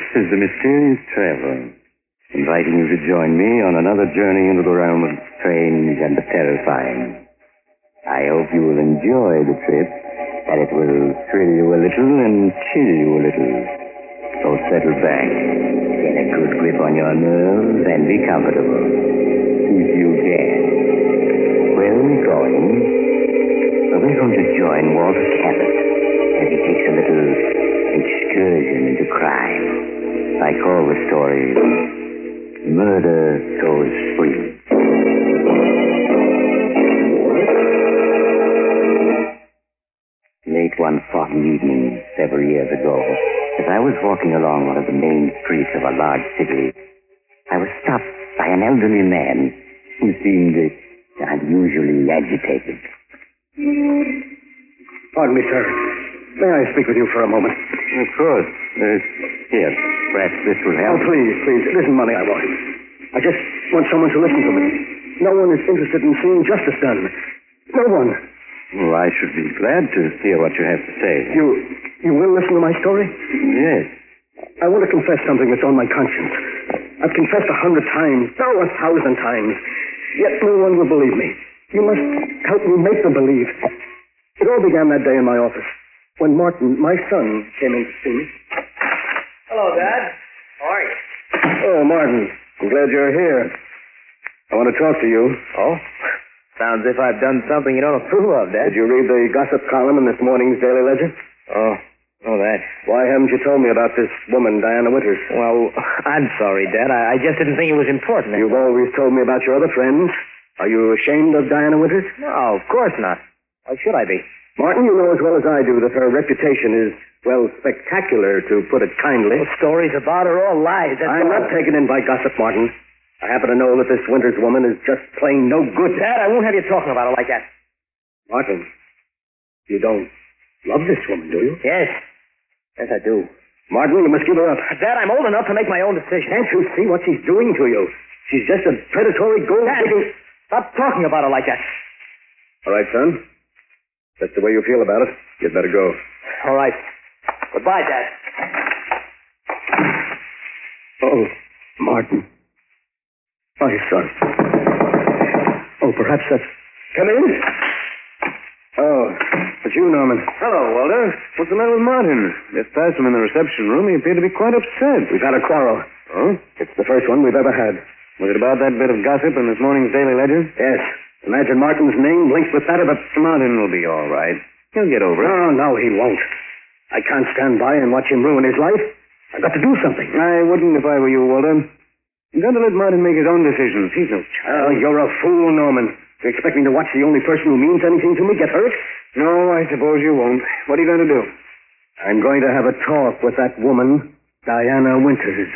is the Mysterious Traveler, inviting you to join me on another journey into the realm of the strange and the terrifying. I hope you will enjoy the trip, and it will thrill you a little and chill you a little. So settle back, get a good grip on your nerves, and be comfortable. If you can. Where are we going? We're going to join Walter Cabot as he takes a little excursion into crime. I call the story Murder Goes Free. Late one foggy evening several years ago, as I was walking along one of the main streets of a large city, I was stopped by an elderly man who seemed unusually agitated. Pardon me, sir. May I speak with you for a moment? Of course. Here, perhaps this will help. Oh, please. It isn't money I want. I just want someone to listen to me. No one is interested in seeing justice done. No one. Well, I should be glad to hear what you have to say. You will listen to my story? Yes. I want to confess something that's on my conscience. I've confessed 100 times, no, 1,000 times. Yet no one will believe me. You must help me make them believe. It all began that day in my office when Martin, my son, came in to see me. Hello, Dad. How are you? Oh, Martin, I'm glad you're here. I want to talk to you. Oh? Sounds as if I've done something you don't approve of, Dad. Did you read the gossip column in this morning's Daily Ledger? Oh, that. Why haven't you told me about this woman, Diana Winters? Well, I'm sorry, Dad. I just didn't think it was important. You've always told me about your other friends. Are you ashamed of Diana Winters? No, of course not. Why should I be? Martin, you know as well as I do that her reputation is, well, spectacular, to put it kindly. Those stories about her are all lies. I'm not taken in by gossip, Martin. I happen to know that this Winters woman is just plain no good. Dad, I won't have you talking about her like that. Martin, you don't love this woman, do you? Yes. Yes, I do. Martin, you must give her up. Dad, I'm old enough to make my own decision. Can't you see what she's doing to you? She's just a predatory gold-digging... Stop talking about her like that. All right, son. That's the way you feel about it. You'd better go. All right. Goodbye, Dad. Oh, Martin. My son. Oh, perhaps that's... Come in. Oh, it's you, Norman. Hello, Walter. What's the matter with Martin? Just past him in the reception room. He appeared to be quite upset. We've had a quarrel. Oh? It's the first one we've ever had. Was it about that bit of gossip in this morning's Daily Ledger? Yes. Imagine Martin's name linked with that of a... Martin will be all right. He'll get over it. No, he won't. I can't stand by and watch him ruin his life. I've got to do something. I wouldn't if I were you, Walter. You've got to let Martin make his own decisions. He's no child. Oh, you're a fool, Norman. You expect me to watch the only person who means anything to me get hurt? No, I suppose you won't. What are you going to do? I'm going to have a talk with that woman, Diana Winters.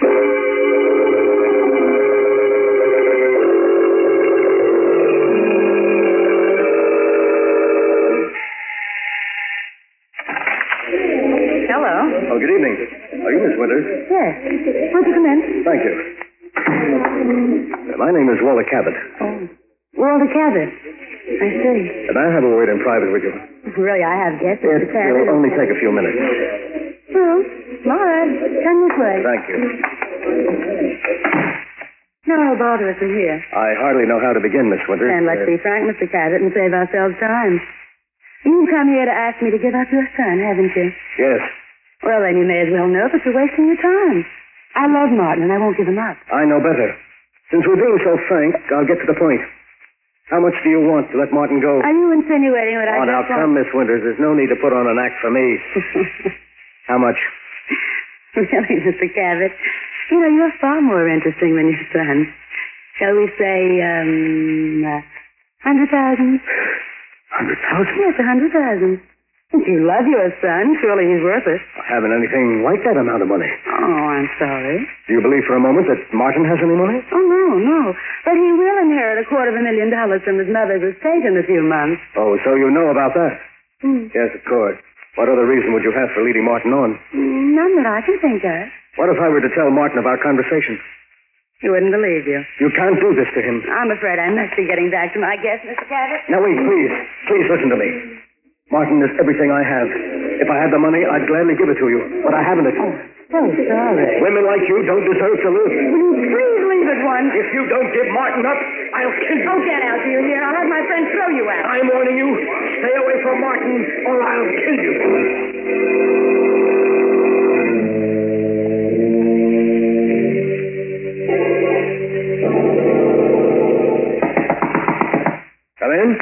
Hello. Oh, good evening. Are you Miss Winters? Yes. Won't you come in? Thank you. My name is Walter Cabot. Oh. Walter Cabot. I see. And I have a word in private with you. Really, I have guessed Mr. It Cabot. will only take a few minutes. Well, all right. Come this way. Thank you. No, I'll bother us in here. I hardly know how to begin, Miss Winters. And let's be frank, Mr. Cabot, and save ourselves time. You've come here to ask me to give up your son, haven't you? Yes. Well, then you may as well know that you're wasting your time. I love Martin, and I won't give him up. I know better. Since we're being so frank, I'll get to the point. How much do you want to let Martin go? Are you insinuating that I now, just come, Miss Winters. There's no need to put on an act for me. How much? Really, Mr. Cabot, you know, you're far more interesting than your son. Shall we say, 100,000? 100,000? Yes, 100,000. If you love your son, surely he's worth it. I haven't anything like that amount of money. Oh, I'm sorry. Do you believe for a moment that Martin has any money? Oh, no. But he will inherit $250,000 from his mother's estate in a few months. Oh, so you know about that? Yes, of course. What other reason would you have for leading Martin on? None that I can think of. What if I were to tell Martin of our conversation? He wouldn't believe you. You can't do this to him. I'm afraid I must be getting back to my guest, Mr. Cabot. Now, wait, please. Please listen to me. Martin is everything I have. If I had the money, I'd gladly give it to you. But I haven't it. Oh, sorry. Women like you don't deserve to live. Please leave at once. If you don't give Martin up, I'll kill you. Oh, get out, do you hear? I'll have my friend throw you out. I'm warning you. Stay away from Martin, or I'll kill you. Come in.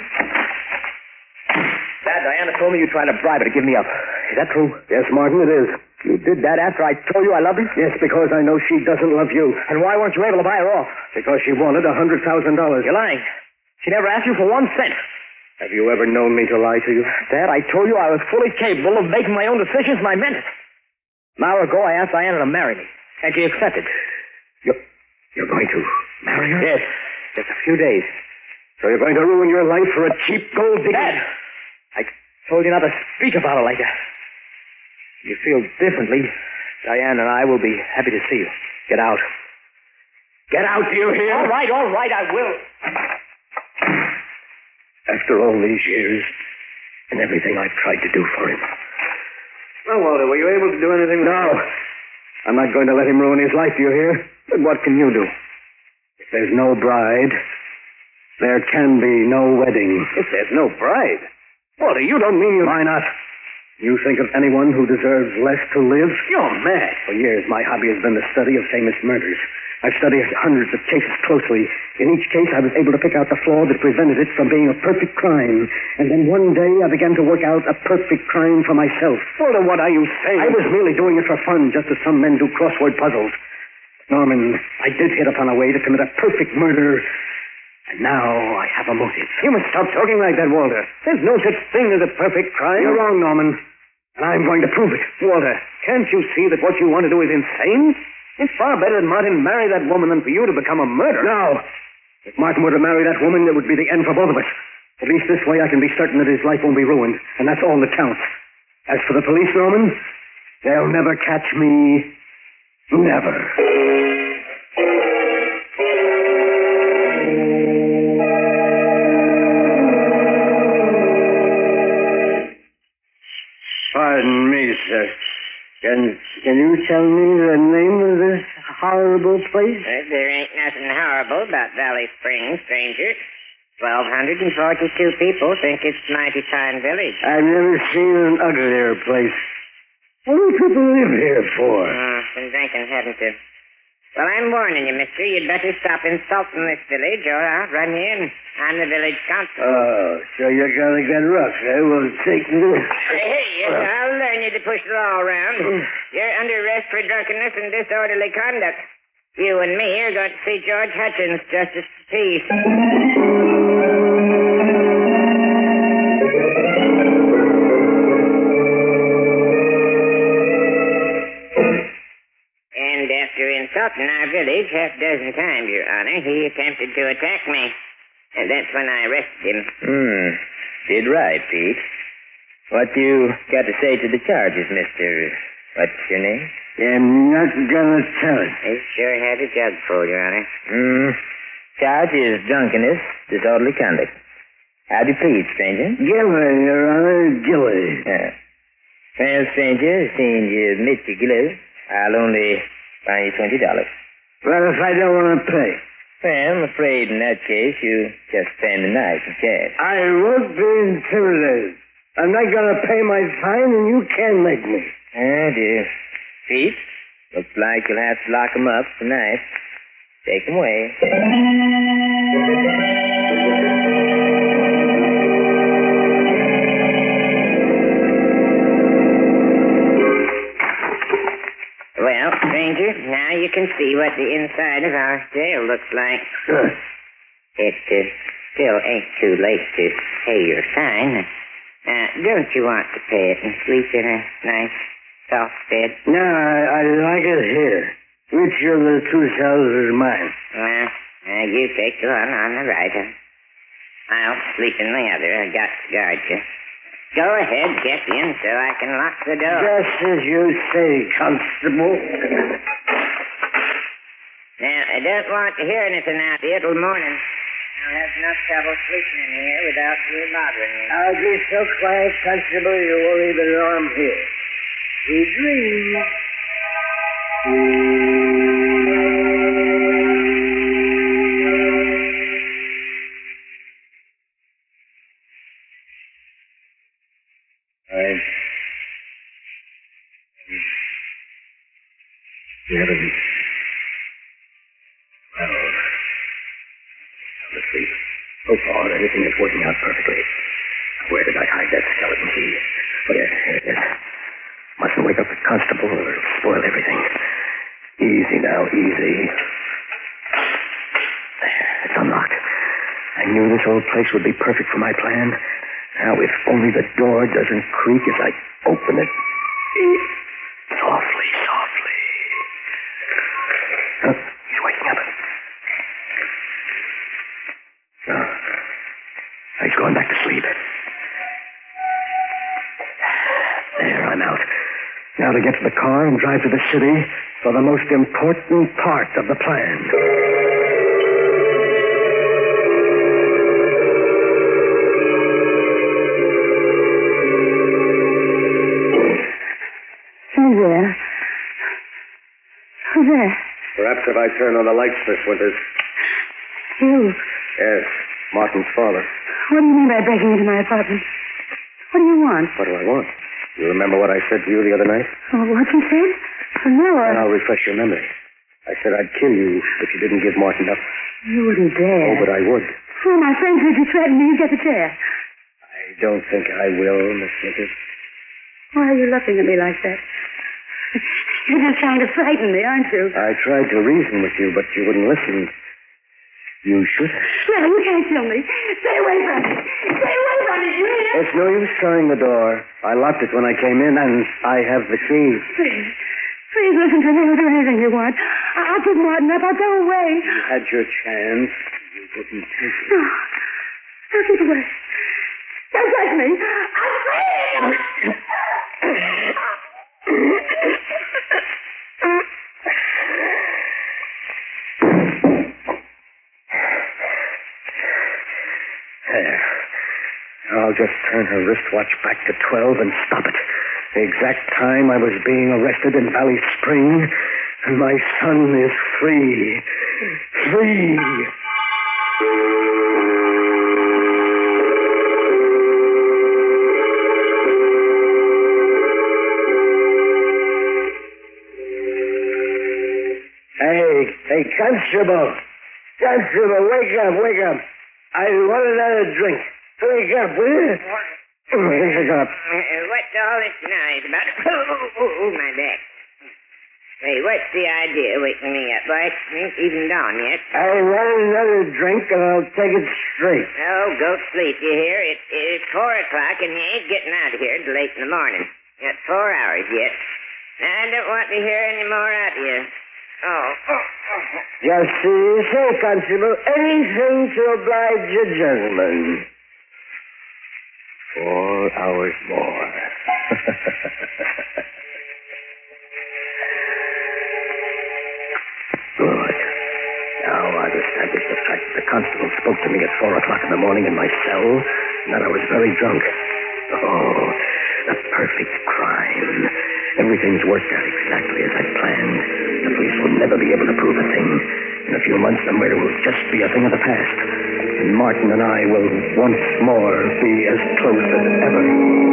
Dad, Diana told me you tried to bribe her to give me up. Is that true? Yes, Martin, it is. You did that after I told you I loved her? Yes, because I know she doesn't love you. And why weren't you able to buy her off? Because she wanted $100,000. You're lying. She never asked you for 1 cent. Have you ever known me to lie to you? Dad, I told you I was fully capable of making my own decisions, and I meant it. An hour ago, I asked Diana to marry me, and she accepted. You're going to marry her? Yes, just a few days. So you're going to ruin your life for a cheap gold digger? Dad, I told you not to speak about her like that. If you feel differently, Diane and I will be happy to see you. Get out. Get out, do you hear? All right, I will. After all these years, and everything I've tried to do for him. Well, Walter, were you able to do anything? No. I'm not going to let him ruin his life, do you hear? But what can you do? If there's no bride, there can be no wedding. If there's no bride? Walter, you don't mean you... Why not? You think of anyone who deserves less to live? You're mad. For years, my hobby has been the study of famous murders. I've studied hundreds of cases closely. In each case, I was able to pick out the flaw that prevented it from being a perfect crime. And then one day, I began to work out a perfect crime for myself. Walter, what are you saying? I was merely doing it for fun, just as some men do crossword puzzles. Norman, I did hit upon a way to commit a perfect murder, and now I have a motive. You must stop talking like that, Walter. There's no such thing as a perfect crime. You're wrong, Norman. And I'm going to prove it. Walter, can't you see that what you want to do is insane? It's far better that Martin marry that woman than for you to become a murderer. No. If Martin were to marry that woman, it would be the end for both of us. At least this way I can be certain that his life won't be ruined, and that's all that counts. As for the police, Norman, they'll never catch me. Never. Pardon me, sir. Can you tell me the name of this horrible place? There ain't nothing horrible about Valley Springs, stranger. 1,242 people think it's a mighty fine village. I've never seen an uglier place. What do people live here for? Been drinking, haven't you? Well, I'm warning you, mister. You'd better stop insulting this village, or I'll run you in. I'm the village council. Oh, so you're going to get rough, eh? Well, take this. Hey, I'll learn you to push the law around. You're under arrest for drunkenness and disorderly conduct. You and me are going to see George Hutchins, Justice of the Peace. And after insulting our village half a dozen times, Your Honor, he attempted to attack me. And that's when I arrested him. Did right, Pete. What you got to say to the charges, Mr. What's your name? I'm not going to tell it. He sure had a jug full, Your Honor. Charge is drunkenness, disorderly conduct. How do you plead, stranger? Gilly, Your Honor, Gilly. Yeah. Well, stranger, seeing you admit your guilt, I'll only fine you $20. Well, if I don't want to pay? Well, I'm afraid in that case you just spend the night in cash. I won't be intimidated. I'm not going to pay my fine, and you can't make me. Oh, dear. Pete, looks like you'll have to lock 'em up tonight. Take 'em away. Well, stranger, now you can see what the inside of our jail looks like. Good. It still ain't too late to pay your fine. Don't you want to pay it and sleep in a nice, soft bed? No, I like it here. Which of the two cells is mine? Well, you take the one on the right. I'll sleep in the other. I got to guard you. Go ahead, get in so I can lock the door. Just as you say, Constable. Now, I don't want to hear anything out here till morning. I'll have enough trouble sleeping in here without you bothering you. I'll be so quiet, Constable, you won't even know I'm here. We dream. Asleep. So far, everything is working out perfectly. Where did I hide that skeleton key? Oh, yes, here it is. Mustn't wake up the constable or it'll spoil everything. Easy now, easy. There, it's unlocked. I knew this old place would be perfect for my plan. Now, if only the door doesn't creak as I open it. Softly, softly. Oh, he's waking up. Oh, he's going back to sleep. There, I'm out. Now to get to the car and drive to the city for the most important part of the plan. Who's there? Who's there? Perhaps if I turn on the lights, Miss Winters. You. Yes, Martin's father. What do you mean by breaking into my apartment? What do you want? What do I want? You remember what I said to you the other night? Oh, what you said? Oh, no, I'll refresh your memory. I said I'd kill you if you didn't give Martin up. You wouldn't dare. Oh, but I would. Oh, my friend heard you threaten me. You get the chair. I don't think I will, Miss Winters. Why are you looking at me like that? You're just trying to frighten me, aren't you? I tried to reason with you, but you wouldn't listen. You should have. No, you can't kill me. Stay away from me. Stay away from me, you hear? It's no use trying the door. I locked it when I came in, and I have the key. Please listen to me. I'll do anything you want. I'll give Martin up. I'll go away. You had your chance. You wouldn't take it. No. I'll keep away. Don't touch me. I'm free. There. I'll just turn her wristwatch back to 12 and stop it. The exact time I was being arrested in Valley Spring, and my son is free. Free! Hey, Constable! Constable, wake up! I want another drink. Wake up, will you? Wake up. What's all this noise about? Oh, my back. Hey, what's the idea waking me up, boy? Ain't even dawn yet. I want another drink, and I'll take it straight. Oh, go to sleep, you hear? It's 4 o'clock, and you ain't getting out of here till late in the morning. Got 4 hours yet. Now, I don't want to hear any more out of you. Oh. Just so you say, Constable, anything to oblige a gentleman. 4 hours more. Good. Now I've established the fact that the constable spoke to me at 4 o'clock in the morning in my cell, and that I was very drunk. Oh, the perfect crime. Everything's worked out exactly as I planned. The police will never be able to prove a thing. In a few months, the murder will just be a thing of the past. And Martin and I will once more be as close as ever.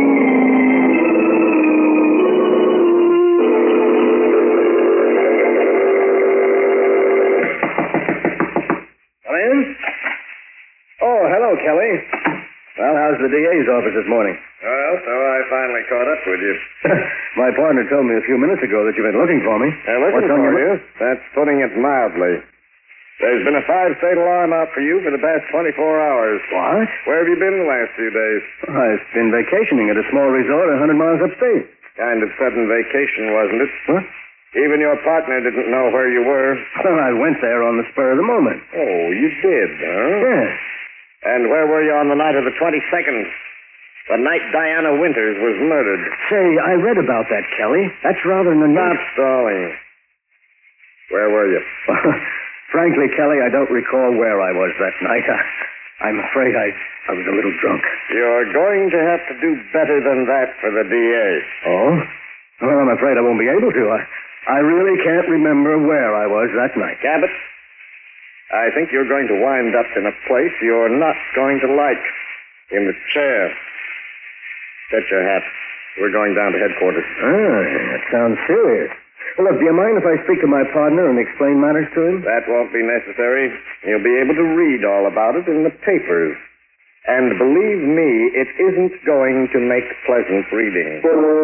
Come in? Oh, hello, Kelly. Well, how's the DA's office this morning? Well, so I finally caught up with you. My partner told me a few minutes ago that you've been looking for me. Looking for you? That's putting it mildly. There's been a 5-state alarm out for you for the past 24 hours. What? Where have you been the last few days? I've been vacationing at a small resort 100 miles upstate. Kind of sudden vacation, wasn't it? What? Even your partner didn't know where you were. Well, I went there on the spur of the moment. Oh, you did, huh? Yes. And where were you on the night of the 22nd? The night Diana Winters was murdered. Say, I read about that, Kelly. That's rather unusual. Stop stalling. Where were you? Frankly, Kelly, I don't recall where I was that night. I'm afraid I was a little drunk. You're going to have to do better than that for the DA. Oh? Well, I'm afraid I won't be able to. I really can't remember where I was that night. Cabot, I think you're going to wind up in a place you're not going to like. In the chair. Get your hat. We're going down to headquarters. That sounds serious. Well, look, do you mind if I speak to my partner and explain matters to him? That won't be necessary. You'll be able to read all about it in the papers. And believe me, it isn't going to make pleasant reading.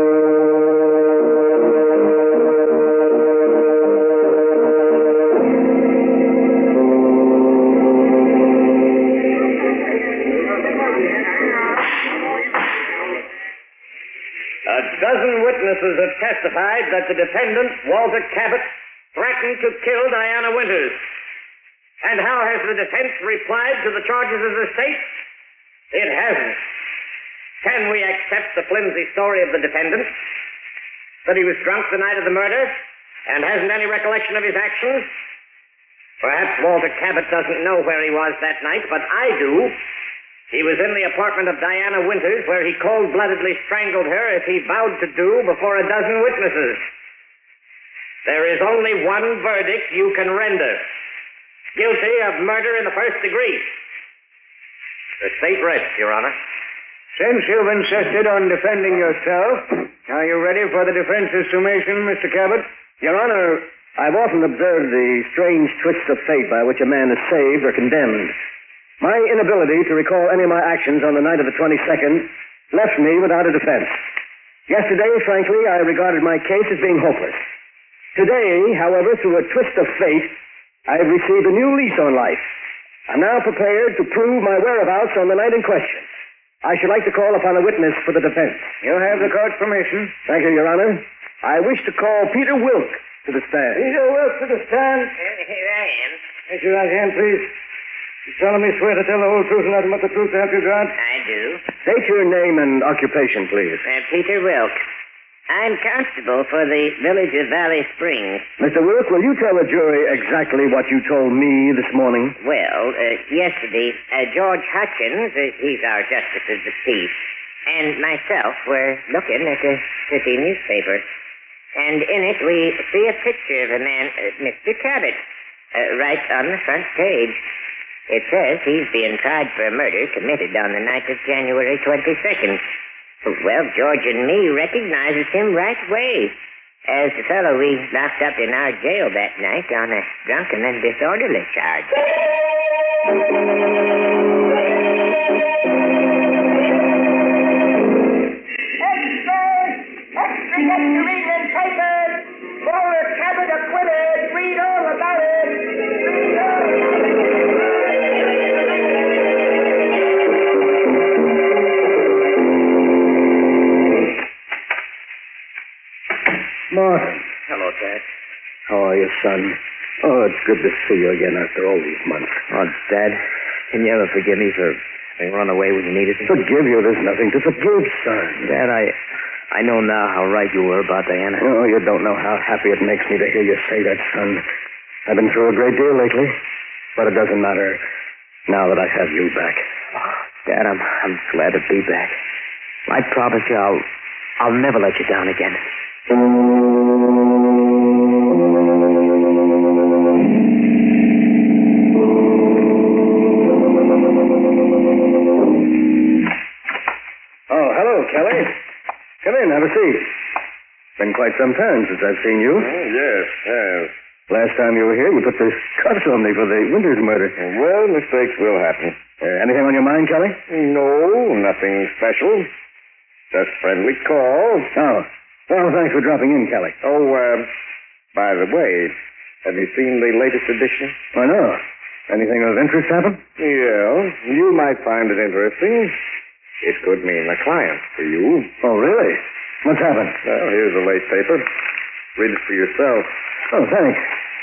A dozen witnesses have testified that the defendant, Walter Cabot, threatened to kill Diana Winters. And how has the defense replied to the charges of the state? It hasn't. Can we accept the flimsy story of the defendant? That he was drunk the night of the murder and hasn't any recollection of his actions? Perhaps Walter Cabot doesn't know where he was that night, but I do. He was in the apartment of Diana Winters, where he cold-bloodedly strangled her as he vowed to do before a dozen witnesses. There is only one verdict you can render. Guilty of murder in the first degree. The state rests, Your Honor. Since you've insisted on defending yourself, are you ready for the defense's summation, Mr. Cabot? Your Honor, I've often observed the strange twists of fate by which a man is saved or condemned. My inability to recall any of my actions on the night of the 22nd left me without a defense. Yesterday, frankly, I regarded my case as being hopeless. Today, however, through a twist of fate, I have received a new lease on life. I'm now prepared to prove my whereabouts on the night in question. I should like to call upon a witness for the defense. You have the court's permission. Thank you, Your Honor. I wish to call Peter Wilk to the stand. Peter Wilk to the stand. Here I am. Raise your right hand, please. You solemnly swear to tell the whole truth and nothing but the truth to help you God? I do. State your name and occupation, please. Peter Wilk. I'm constable for the village of Valley Springs. Mr. Wilk, will you tell the jury exactly what you told me this morning? Well, yesterday, George Hutchins, he's our justice of the peace, and myself were looking at a city newspaper. And in it we see a picture of a man, Mr. Cabot, right on the front page. It says he's being tried for a murder committed on the night of January 22nd. Well, George and me recognizes him right away as the fellow we locked up in our jail that night on a drunken and disorderly charge. Extra, get your reading in papers. Walter Cabot acquitted. Read all about it. Read all. Martin. Hello, Dad. How are you, son? Oh, it's good to see you again after all these months. Oh, Dad, can you ever forgive me for having run away when you needed me? Forgive you? There's nothing to forgive, son. Dad, I know now how right you were about Diana. Oh, you don't know how happy it makes me to hear you say that, son. I've been through a great deal lately, but it doesn't matter now that I have you back. Oh, Dad, I'm glad to be back. I promise you I'll never let you down again. Oh, hello, Kelly. Come in, have a seat. Been quite some time since I've seen you. Oh, yes, yes. Last time you were here, you put the cuffs on me for the Winters murder. Well, mistakes will happen. Anything on your mind, Kelly? No, nothing special. Just friendly call. Oh. Well, thanks for dropping in, Kelly. Oh, by the way, have you seen the latest edition? Oh, no. Anything of interest happen? Yeah, you might find it interesting. It could mean a client for you. Oh, really? What's happened? Well, here's the late paper. Read it for yourself. Oh, thanks.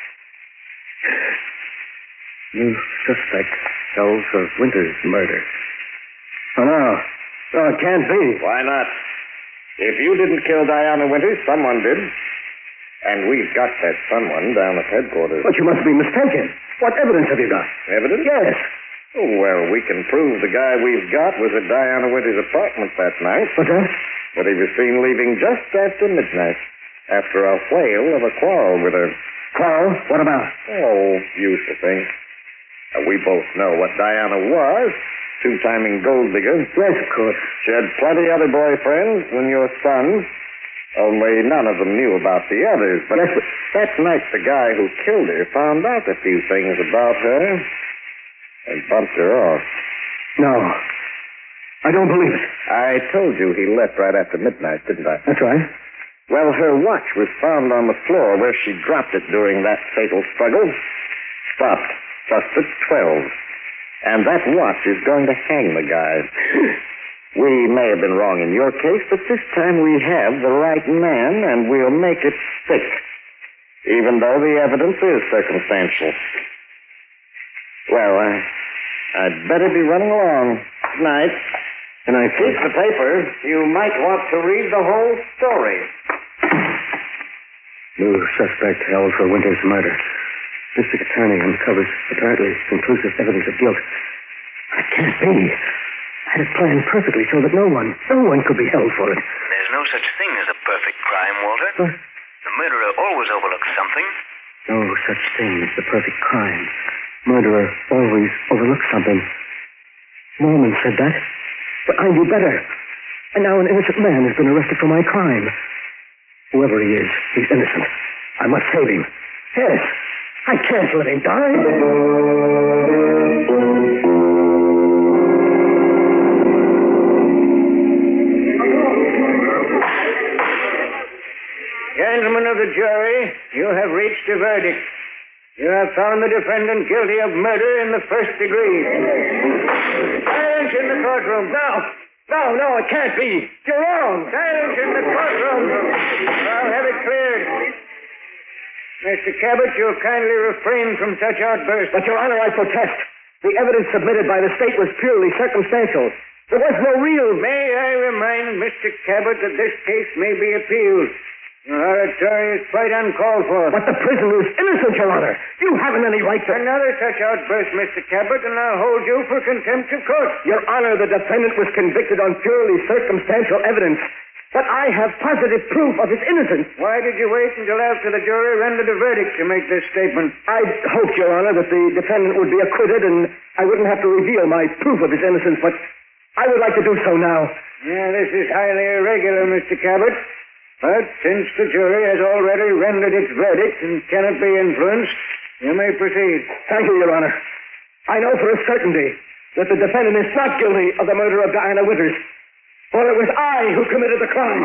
New suspect tells of Winters' murder. Oh, no. Oh, it can't be. Why not? If you didn't kill Diana Winters, someone did. And we've got that someone down at headquarters. But you must be mistaken. What evidence have you got? Evidence? Yes. Oh, well, we can prove the guy we've got was at Diana Winter's apartment that night. What's that? But he was seen leaving just after midnight, after a whale of a quarrel with her. Quarrel? What about? Oh, useless thing. We both know what Diana was. Two-timing gold digger. Yes, of course. She had plenty other boyfriends than your son. Only none of them knew about the others. But Yes, but that night, the guy who killed her found out a few things about her and bumped her off. no. I don't believe it. I told you he left right after midnight, didn't I? That's right. Well, her watch was found on the floor where she dropped it during that fatal struggle. Stopped just at 12. And that watch is going to hang the guy. We may have been wrong in your case, but this time we have the right man, and we'll make it stick. Even though the evidence is circumstantial. Well, I'd better be running along. Good night. And I Keep the paper. You might want to read the whole story. New suspect held for Winter's murder. District Attorney uncovers apparently conclusive evidence of guilt. That can't be. I had it planned perfectly so that no one could be held for it. There's no such thing as a perfect crime, Walter. What? The murderer always overlooks something. No such thing as the perfect crime. Murderer always overlooks something. Norman said that. But I knew better. And now an innocent man has been arrested for my crime. Whoever he is, he's innocent. I must save him. Yes. I can't let him die. Gentlemen of the jury, you have reached a verdict. You have found the defendant guilty of murder in the first degree. Silence in the courtroom. No, it can't be. You're wrong. Silence in the courtroom. I'll have it cleared. Mr. Cabot, you'll kindly refrain from such outbursts. But, Your Honor, I protest. The evidence submitted by the state was purely circumstantial. There was no real... May I remind Mr. Cabot that this case may be appealed. Your oratory is quite uncalled for. But the prisoner is innocent, Your Honor. You haven't any right to... Another such outburst, Mr. Cabot, and I'll hold you for contempt of court. Your Honor, the defendant was convicted on purely circumstantial evidence. But I have positive proof of his innocence. Why did you wait until after the jury rendered a verdict to make this statement? I hoped, Your Honor, that the defendant would be acquitted and I wouldn't have to reveal my proof of his innocence, but I would like to do so now. Yeah, this is highly irregular, Mr. Cabot. But since the jury has already rendered its verdict and cannot be influenced, you may proceed. Thank you, Your Honor. I know for a certainty that the defendant is not guilty of the murder of Diana Winters, for it was I who committed the crime.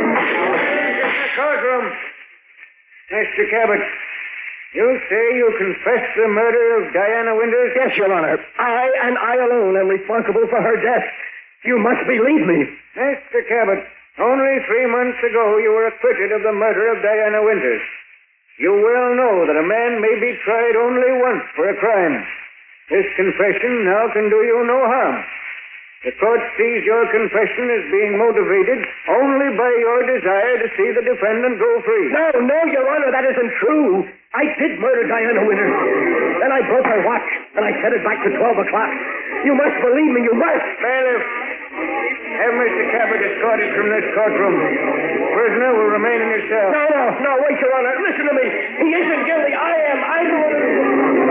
In the courtroom. Mr. Cabot, you say you confessed the murder of Diana Winters? Yes, Your Honor. I and I alone am responsible for her death. You must believe me. Mr. Cabot, only 3 months ago you were acquitted of the murder of Diana Winters. You well know that a man may be tried only once for a crime. This confession now can do you no harm. The court sees your confession as being motivated only by your desire to see the defendant go free. No, Your Honor, that isn't true. I did murder Diana Winters. Then I broke her watch, and I set it back to 12 o'clock. You must believe me, you must. Bailiff, have Mr. Cabot escorted from this courtroom. Prisoner will remain in your cell. No, wait, Your Honor. Listen to me. He isn't guilty. I am. I'm the one who...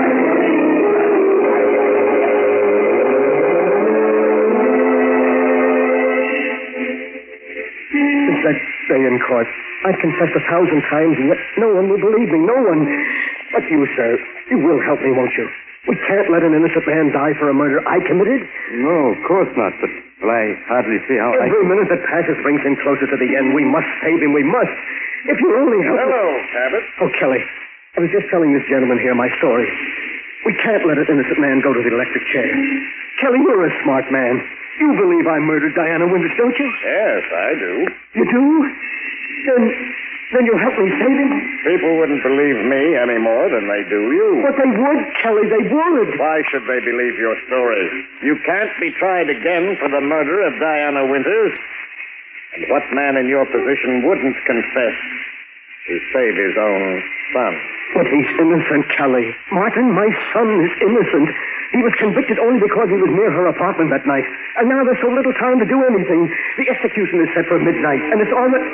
Since that day in court, I've confessed 1,000 times, and yet no one will believe me. No one. But you, sir, you will help me, won't you? We can't let an innocent man die for a murder I committed. No, of course not, but I hardly see how Every minute that passes brings him closer to the end. We must save him. We must. If you only help Hello, Cabot. Oh, Kelly, I was just telling this gentleman here my story. We can't let an innocent man go to the electric chair. Kelly, you're a smart man. You believe I murdered Diana Winters, don't you? Yes, I do. You do? Then you'll help me save him? People wouldn't believe me any more than they do you. But they would, Kelly, they would. Why should they believe your story? You can't be tried again for the murder of Diana Winters. And what man in your position wouldn't confess? to save his own son. But he's innocent, Kelly. Martin, my son is innocent. He was convicted only because he was near her apartment that night. And now there's so little time to do anything. The execution is set for midnight, and it's already...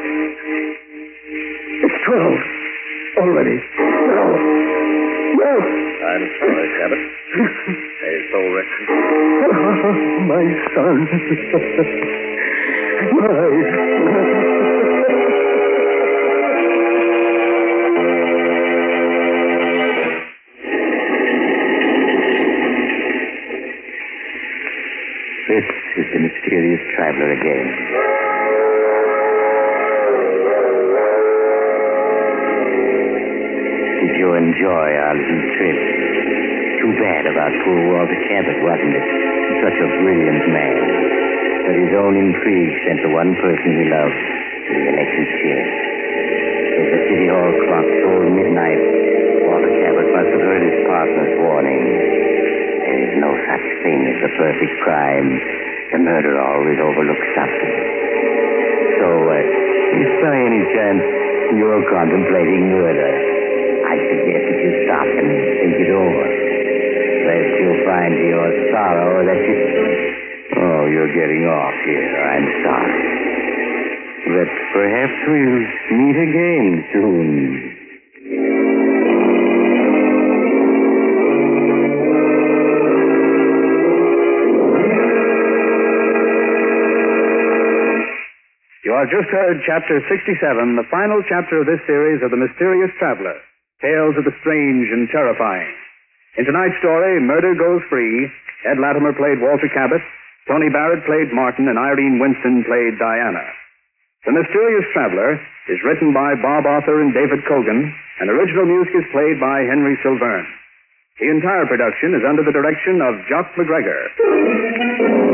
It's 12 already. No. No. I'm sorry, Cabot. May his soul rest in peace. My son. This is the mysterious traveler again. Did you enjoy our little trip? Too bad about poor Walter Cabot, wasn't it? Such a brilliant man. But his own intrigue sent the one person he loved to the electric chair. As the city hall clock tolled midnight, Walter Cabot must have heard his partner's warning. There is no such thing as the perfect crime. The murderer always overlooks something. So, if by any chance you're contemplating murder, I suggest that you stop and think it over. Lest you'll find to your sorrow that you... Oh, you're getting off here. I'm sorry. But perhaps we'll meet again soon. You have just heard Chapter 67, the final chapter of this series of The Mysterious Traveler, Tales of the Strange and Terrifying. In tonight's story, Murder Goes Free, Ed Latimer played Walter Cabot, Tony Barrett played Martin, and Irene Winston played Diana. The Mysterious Traveler is written by Bob Arthur and David Colgan, and original music is played by Henry Silverne. The entire production is under the direction of Jock McGregor.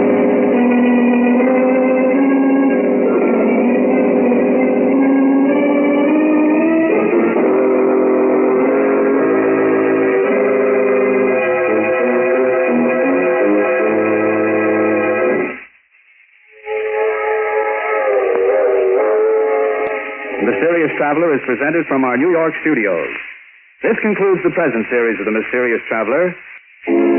The Mysterious Traveler is presented from our New York studios. This concludes the present series of The Mysterious Traveler.